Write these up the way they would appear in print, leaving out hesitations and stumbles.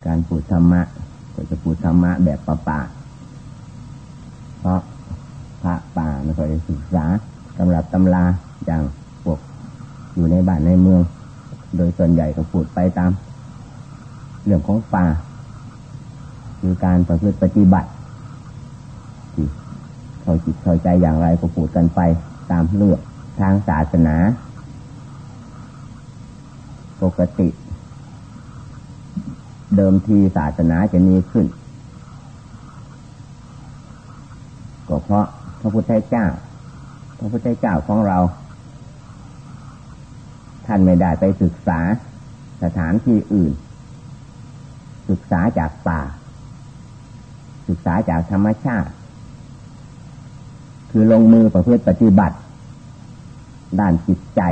การพูดธรรมะก็จะพูดธรรมะแบบป่าๆเพราะพระป่าไม่ค่อยได้ศึกษาตำรับตำราอย่างพวกอยู่ในบ้านในเมืองโดยส่วนใหญ่ก็พูดไปตามเรื่องของป่าคือการประพฤติปฏิบัติที่เข้าจิตเข้าใจอย่างไรก็พูดกันไปตามเรื่องทางศาสนาปกติเดิมทีศาสนาจะมีขึ้นก็เพราะพระพุทธเจ้าของเราท่านไม่ได้ไปศึกษาสถานที่อื่นศึกษาจากป่าศึกษาจากธรรมชาติคือลงมือประพฤติปฏิบัติด้านจิตใจ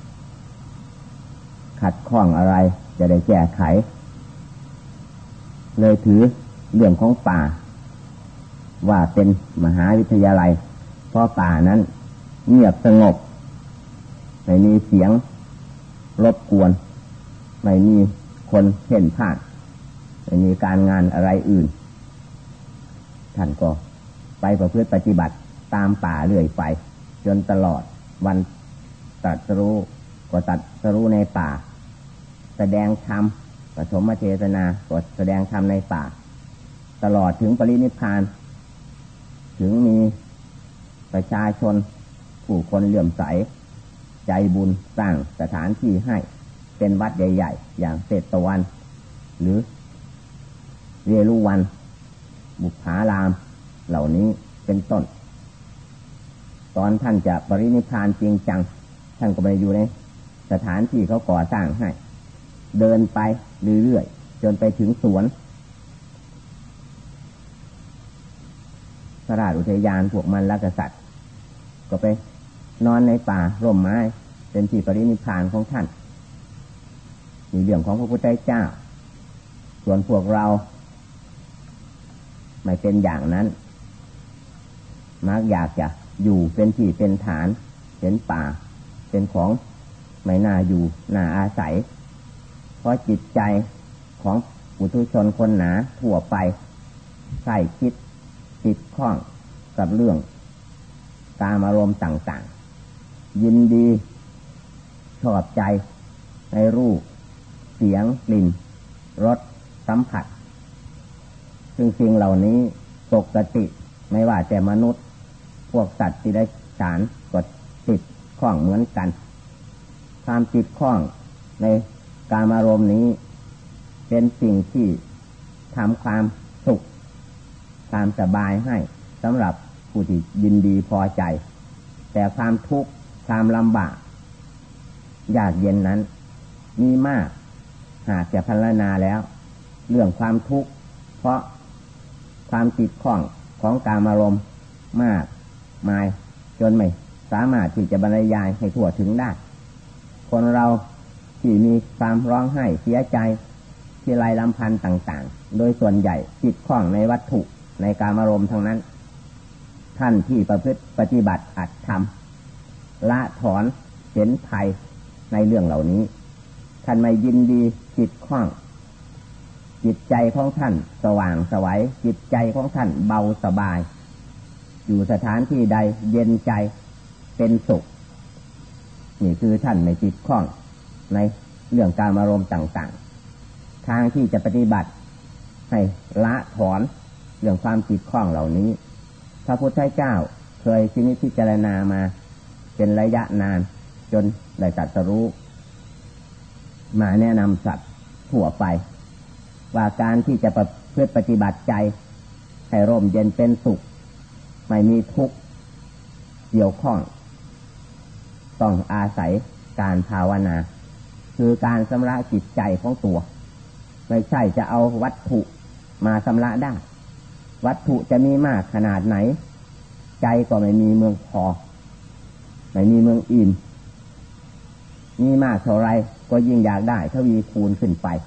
ขัดข้องอะไรจะได้แก้ไขเลยถือเรื่องของป่าว่าเป็นมหาวิทยาลัยเพราะป่านั้นเงียบสงบไม่มีเสียงรบกวนไม่มีคนเพ่นพ่านไม่มีการงานอะไรอื่นท่านก็ไปประพฤติปฏิบัติตามป่าเรื่อยไปจนตลอดวันตรัสรู้ก็ตรัสรู้ในป่าแสดงธรรมปฐมเทศนาก็แสดงธรรมในป่าตลอดถึงปรินิพพานถึงมีประชาชนผู้คนเลื่อมใสใจบุญสร้างสถานที่ให้เป็นวัดใหญ่ๆอย่างเศรษฐวันหรือเวรุวันบุพภารามเหล่านี้เป็นต้นตอนท่านจะปรินิพพานจริงจังท่านก็ไปอยู่ในสถานที่เขาก่อสร้างให้เดินไปเรื่อยๆจนไปถึงสวนพระราชอุทยานพวกมันและกษัตริย์ก็ไปนอนในป่าร่มไม้เป็นที่ปรินิพพานของท่านมีเรื่องของพระพุทธเจ้าส่วนพวกเราไม่เป็นอย่างนั้นมักอยากจะอยู่เป็นที่เป็นฐานเป็นป่าเป็นของไม่น่าอยู่น่าอาศัยเพราะจิตใจของปุถุชนคนหนาทั่วไปใส่คิดติดข้องกับเรื่องกามอารมณ์ต่างๆยินดีชอบใจในรูปเสียงกลิ่นรสสัมผัสซึ่งสิ่งเหล่านี้ปกติไม่ว่าแต่มนุษย์พวกสัตว์ที่ได้ฉานก็ติดข้องเหมือนกันความติดข้องในกามอารมณ์นี้เป็นสิ่งที่ทำความสุขความสบายให้สำหรับผู้ที่ยินดีพอใจแต่ความทุกข์ความลำบากยากเย็นนั้นมีมากหากจะพรรณนาแล้วเรื่องความทุกข์เพราะความติดข้องของกามอารมณ์มากมายจนไม่สามารถที่จะบรรยายให้ทั่วถึงได้คนเราที่มีความร้องไห้เสียใจที่ไรลำพันธ์ต่างๆโดยส่วนใหญ่ติดข้องในวัตถุในกามอารมณ์ทั้งนั้นท่านที่ประพฤติปฏิบัติอัตธรรมละถอนเห็นภัยในเรื่องเหล่านี้ท่านไม่ยินดีติดข้องจิตใจของท่านสว่างไสวจิตใจของท่านเบาสบายอยู่สถานที่ใดเย็นใจเป็นสุขนี่คือท่านไม่ติดข้องในเรื่องการอารมณ์ต่างๆทางที่จะปฏิบัติให้ละถอนเรื่องความติดข้องเหล่านี้พระพุทธเจ้าเคยพิจารณามาเป็นระยะนานจนได้ตรัสรู้มาแนะนำสัตว์ทั่วไปว่าการที่จะประพฤติปฏิบัติใจให้ร่มเย็นเป็นสุขไม่มีทุกข์เกี่ยวข้องต้องอาศัยการภาวนาคือการชำระจิตใจของตัวไม่ใช่จะเอาวัตถุมาชำระได้วัตถุจะมีมากขนาดไหนใจก็ไม่มีเมืองพอไม่มีเมืองอิ่มมีมากเท่าไรก็ยิ่งอยากได้ทวีคูณขึ้นไป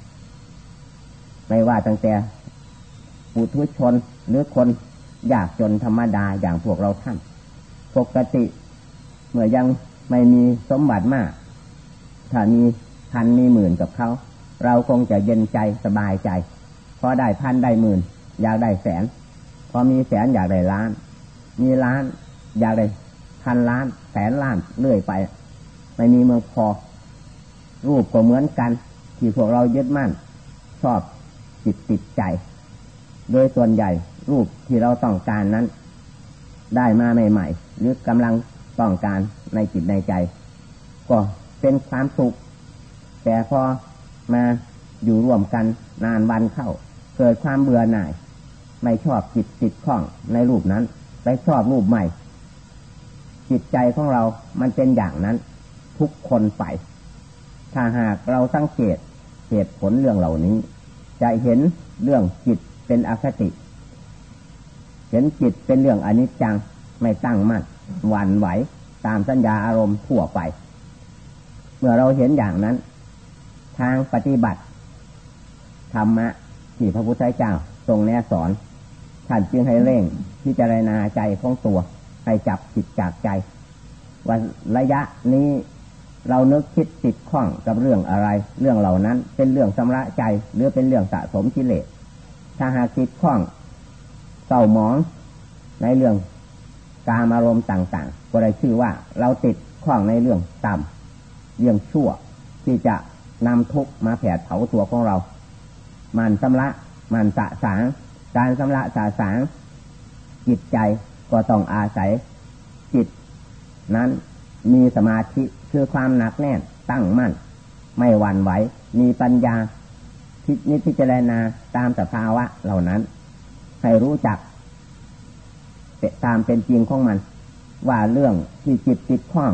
ไม่ว่าตั้งแต่ปุถุชนหรือคนยากจนธรรมดาอย่างพวกเราท่านปกติเมื่อยังไม่มีสมบัติมากถ้ามีพันมีหมื่นกับเขาเราคงจะเย็นใจสบายใจพอได้พันได้หมื่นอยากได้แสนพอมีแสนอยากได้ล้านมีล้านอยากได้พันล้านแสนล้านเรื่อยไปไม่มีเมืองพอรูปก็เหมือนกันที่พวกเรายึดมั่นชอบจิตติดใจโดยส่วนใหญ่รูปที่เราต้องการนั้นได้มาใหม่ๆหรือกำลังต้องการในจิตในใจก็เป็นความสุขแต่พอมาอยู่ร่วมกันนานวันเข้าเกิดความเบื่อหน่ายไม่ชอบจิตติดข้องในรูปนั้นไปชอบรูปใหม่จิตใจของเรามันเป็นอย่างนั้นทุกคนไปถ้าหากเราสังเกตเหตุผลเรื่องเหล่านี้จะเห็นเรื่องจิตเป็นอคติเห็นจิตเป็นเรื่องอนิจจังไม่ตั้งมั่นหวั่นไหวตามสัญญาอารมณ์ทั่วไปเมื่อเราเห็นอย่างนั้นทางปฏิบัติธรรมะที่พระพุทธเจ้าทรงแนะสอนท่านจึงให้เร่งพิจารณาใจของตัวให้จับจิตจากใจว่าระยะนี้เรานึกคิดติดข้องกับเรื่องอะไรเรื่องเหล่านั้นเป็นเรื่องชำระใจหรือเป็นเรื่องสะสมกิเลสถ้าหากติดข้องเศร้าหมองในเรื่องกามอารมณ์ต่างๆก็ได้ชื่อว่าเราติดข้องในเรื่องต่ำเรื่องชั่วที่จะนำทุกข์มาแผดเผาตัวของเรามันชำระมันสะสางการชำระสะสางจิตใจก็ต้องอาศัยจิตนั้นมีสมาธิคือความหนักแน่นตั้งมั่นไม่หวั่นไหวมีปัญญาพิจารณาตามสภาวะเหล่านั้นให้รู้จักตามเป็นจริงของมันว่าเรื่องที่จิตติดข้อง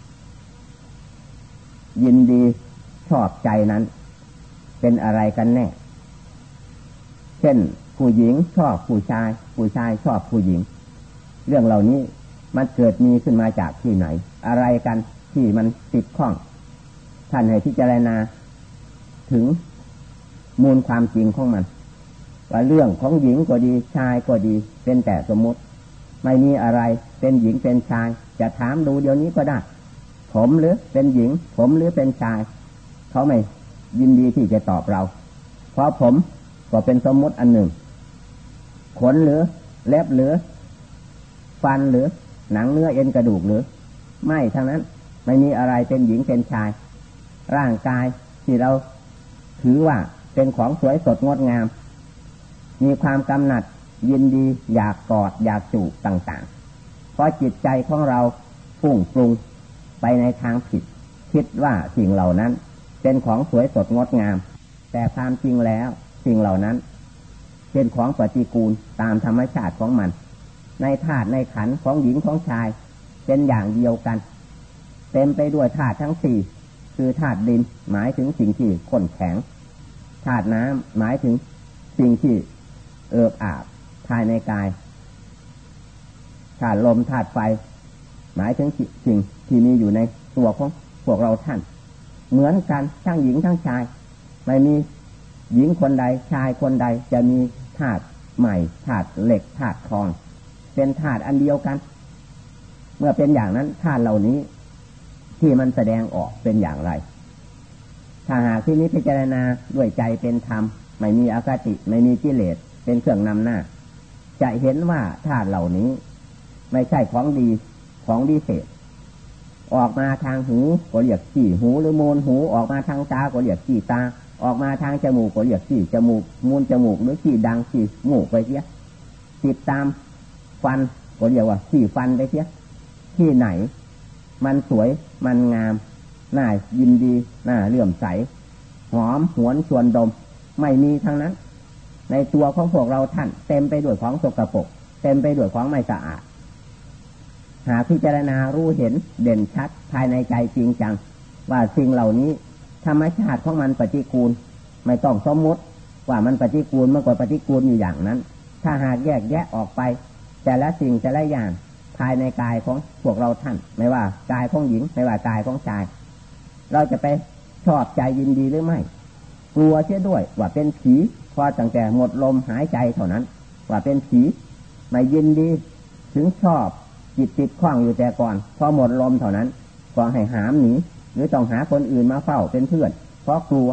ยินดีชอบใจนั้นเป็นอะไรกันแน่เช่นผู้หญิงชอบผู้ชายผู้ชายชอบผู้หญิงเรื่องเหล่านี้มันเกิดมีขึ้นมาจากที่ไหนอะไรกันที่มันติดข้องท่านให้พิจารณาถึงมูลความจริงของมันว่าเรื่องของหญิงก็ดีชายก็ดีเป็นแต่สมมติไม่มีอะไรเป็นหญิงเป็นชายจะถามดูเดี๋ยวนี้ก็ได้ผมหรือเป็นหญิงผมหรือเป็นชายเขาไม่ยินดีที่จะตอบเราเพราะผมก็เป็นสมมติอันหนึ่งขนหรือเล็บหรือฟันหรือหนังเนื้อเอ็นกระดูกหรือไม่ทั้งนั้นไม่มีอะไรเป็นหญิงเป็นชายร่างกายที่เราถือว่าเป็นของสวยสดงดงามมีความกำหนัดยินดีอยากกอดอยากจูบต่างๆเพราะจิตใจของเราฟุ้งปรุงไปในทางผิดคิดว่าสิ่งเหล่านั้นเป็นของสวยสดงดงามแต่ความจริงแล้วสิ่งเหล่านั้นเป็นของปฏิกูลตามธรรมชาติของมันในธาตุในขันธ์ของหญิงของชายเป็นอย่างเดียวกันเต็มไปด้วยธาตุทั้งสี่คือธาตุดินหมายถึงสิ่งที่ข้นแข็งธาตุน้ำหมายถึงสิ่งที่เอิบอาบภายในกายธาตุลมธาตุไฟหมายถึงสิ่งที่มีอยู่ในตัวของพวกเราท่านเหมือนกันทั้งหญิงทั้งชายไม่มีหญิงคนใดชายคนใดจะมีธาตุใหม่ธาตุเหล็กธาตุทองเป็นธาตุอันเดียวกันเมื่อเป็นอย่างนั้นธาตุเหล่านี้ที่มันแสดงออกเป็นอย่างไรถ้าหากที่นี้พิจารณาด้วยใจเป็นธรรมไม่มีอคติไม่มีกิเลสเป็นเครื่องนำหน้าจะเห็นว่าธาตุเหล่านี้ไม่ใช่ของดีของวิเศษออกมาทางหูก็เรียกขี้หูหรือมูลหูออกมาทางตาก็เรียกขี้ตาออกมาทางจมูกก็เรียกขี้จมูกมูลจมูกหรือขี้ดังขี้มูกไปเสียติดตามฟันก็เรียกว่าขี้ฟันไปเสียที่ไหนมันสวยมันงามน่ายินดีน่าเลื่อมใสหอมหวนชวนดมไม่มีทั้งนั้นในตัวของพวกเราท่านเต็มไปด้วยของสกปรกเต็มไปด้วยของไม่สะอาดหากพิจารณารู้เห็นเด่นชัดภายในใจจริงจังว่าสิ่งเหล่านี้ธรรมชาติของมันปฏิกูลไม่ต้องสมมติว่ามันปฏิกูลมันก็ปฏิกูลอยู่อย่างนั้นถ้าหากแยกแยะออกไปแต่ละสิ่งแต่ละอย่างภายในกายของพวกเราท่านไม่ว่ากายของหญิงไม่ว่ากายของชายเราจะไปชอบใจยินดีหรือไม่กลัวเสียด้วยว่าเป็นผีพอตั้งแต่หมดลมหายใจเท่านั้นว่าเป็นผีไม่ยินดีถึงชอบจิตติดข้องอยู่แต่ก่อนพอหมดลมเท่านั้นก็ให้หามหนีหรือต้องหาคนอื่นมาเฝ้าเป็นเพื่อนเพราะกลัว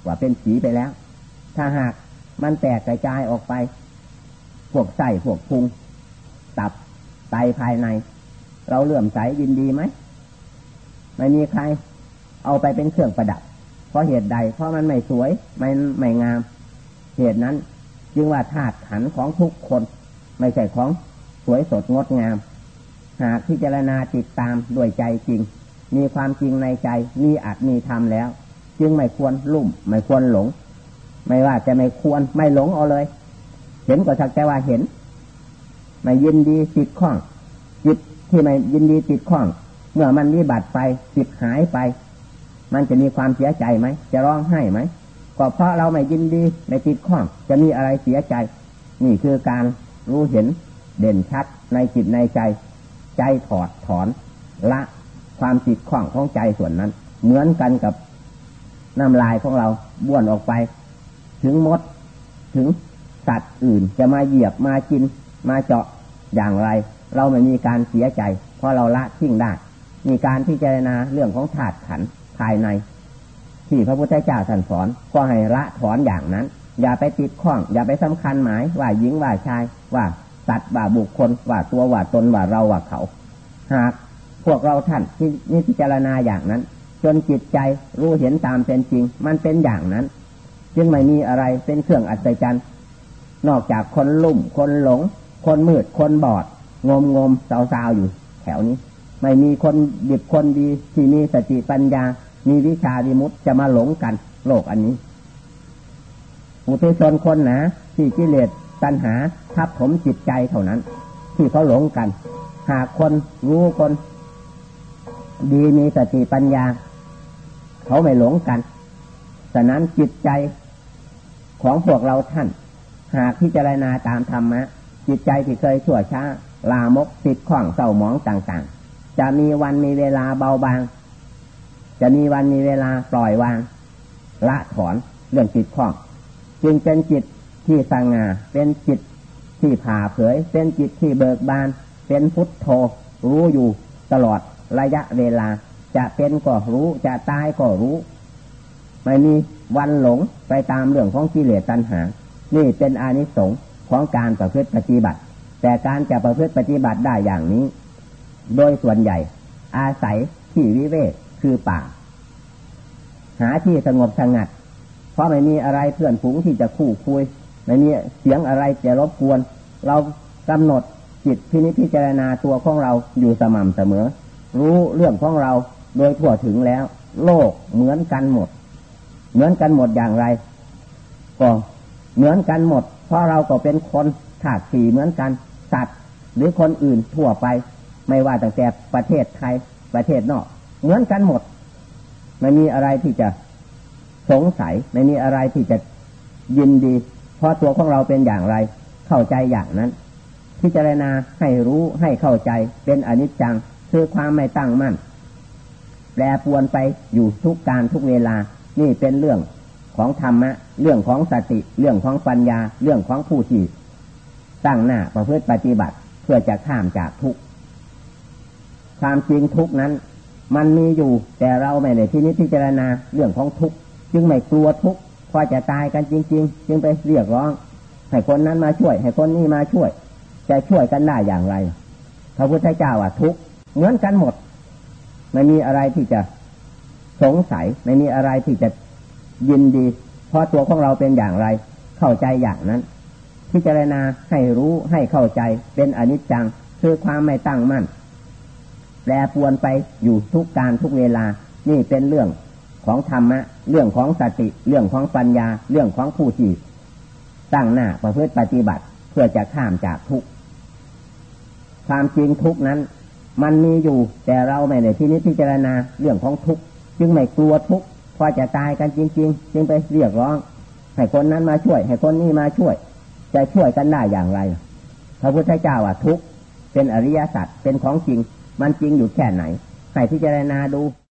ว่าเป็นผีไปแล้วถ้าหากมันแตกกระจายออกไปพวกไส้พวกพุงตับไตภายในเราเลื่อมใสยินดีไหมไม่มีใครเอาไปเป็นเครื่องประดับเพราะเหตุใดเพราะมันไม่สวยไม่งามเหตุนั้นจึงว่าธาตุขันธ์ของทุกคนไม่ใช่ของสวยสดงดงามหากพิจารณาติดตามด้วยใจจริงมีความจริงในใจมีอัตมีธรรมแล้วจึงไม่ควรลุ่มไม่ควรหลงไม่ว่าจะไม่ควรไม่หลงเอาเลยเห็นก็สักแต่ว่าเห็นไม่ยินดีติดข้องจิตที่ไม่ยินดีติดข้องเมื่อมันวิบัติไปจิตหายไปมันจะมีความเสียใจไหมจะร้องไห้ไหมก็เพราะเราไม่ยินดีไม่ติดข้องจะมีอะไรเสียใจนี่คือการรู้เห็นเด่นชัดในจิตในใจใจถอดถอนละความติดข้องของใจส่วนนั้นเหมือนกันกับน้ำลายของเราบ้วนออกไปถึงมดถึงสัตว์อื่นจะมาเหยียบมากินมาเจาะอย่างไรเราไม่มีการเสียใจเพราะเราละทิ้งได้มีการพิจารณาเรื่องของธาตุขันธ์ภายในที่พระพุทธเจ้าท่านสอนก็ให้ละถอนอย่างนั้นอย่าไปติดข้องอย่าไปสำคัญหมายว่าหญิงว่าชายว่าสัตว์ว่าบุคคลว่าตัวว่าตนว่าเราว่าเขาหากพวกเราท่านที่นี่พิจารณาอย่างนั้นจนจิตใจรู้เห็นตามเป็นจริงมันเป็นอย่างนั้นจึงไม่มีอะไรเป็นเครื่องอัศจรรย์นอกจากคนลุ่มคนหลงคนมืดคนบอดงมสาวๆอยู่แถวนี้ไม่มีคนดิบคนดีที่มีสติปัญญามีวิชาวิมุตติจะมาหลงกันโลกอันนี้ปุถุชนคนหนาที่กิเลสตัณหาทับถมจิตใจเท่านั้นที่เขาหลงกันหากคนรู้คนดีมีสติปัญญาเขาไม่หลงกันฉะนั้นจิตใจของพวกเราท่านหากพิจารณาตามธรรมะจิตใจที่เคยชั่วช้าลามกติดข้องเศร้าหมองต่างๆจะมีวันมีเวลาเบาบางจะมีวันมีเวลาปล่อยวางละถอนเรื่องติดข้องจึงเป็นจิตที่สง่าเป็นจิตที่ผ่าเผยเป็นจิตที่เบิกบานเป็นพุทโธรู้อยู่ตลอดระยะเวลาจะเป็นก็รู้จะตายก็รู้ไม่มีวันหลงไปตามเรื่องของกิเลสตัณหานี่เป็นอานิสงส์ของการประพฤติปฏิบัติแต่การจะประพฤติปฏิบัติได้อย่างนี้โดยส่วนใหญ่อาศัยที่วิเวกคือป่าหาที่สงบสงัดเพราะไม่มีอะไรเพื่อนฝูงที่จะคู่คุยไม่มีเสียงอะไรจะรบกวนเรากำหนดจิตพิจารณาตัวของเราอยู่สม่ำเสมอรู้เรื่องของเราโดยทั่วถึงแล้วโลกเหมือนกันหมดเหมือนกันหมดอย่างไรก็เหมือนกันหมดเพราะเราก็เป็นคนธาตุสี่เหมือนกันสัตว์หรือคนอื่นทั่วไปไม่ว่าตั้งแต่ประเทศไทยประเทศนอกเหมือนกันหมดไม่มีอะไรที่จะสงสัยไม่มีอะไรที่จะยินดีเพราะตัวของเราเป็นอย่างไรเข้าใจอย่างนั้นพิจารณาให้รู้ให้เข้าใจเป็นอนิจจังคือความไม่ตั้งมั่นแปรปรวนไปอยู่ทุกการทุกเวลานี่เป็นเรื่องของธรรมะเรื่องของสติเรื่องของปัญญาเรื่องของผู้ที่ตั้งหน้าประพฤติปฏิบัติเพื่อจะข้ามจากทุกข์ความจริงทุกข์นั้นมันมีอยู่แต่เราไม่ได้พิจารณาเรื่องของทุกข์จึงไม่กลัวทุกข์พอจะตายกันจริงๆจึงไปเรียกร้องให้คนนั้นมาช่วยให้คนนี้มาช่วยจะช่วยกันได้อย่างไรพระพุทธเจ้าว่าทุกข์เหมือนกันหมดไม่มีอะไรที่จะสงสัยไม่มีอะไรที่จะยินดีเพราะตัวของเราเป็นอย่างไรเข้าใจอย่างนั้นพิจารณาให้รู้ให้เข้าใจเป็นอนิจจังคือความไม่ตั้งมั่นแปรปรวนไปอยู่ทุกการทุกเวลานี่เป็นเรื่องของธรรมะเรื่องของสติเรื่องของปัญญาเรื่องของผู้ที่ตั้งหน้าประพฤติปฏิบัติเพื่อจะข้ามจากทุกข์ความจริงทุกข์นั้นมันมีอยู่แต่เราไม่ได้พิจารณาเรื่องของทุกข์จึงไม่กลัวทุกข์พอจะตายกันจริงๆจึงไปเรียกร้องให้คนนั้นมาช่วยให้คนนี้มาช่วยจะช่วยกันได้อย่างไรพระพุทธเจ้าว่าทุกข์เป็นอริยสัจเป็นของจริงมันจริงอยู่แค่ไหนให้พิจารณาดู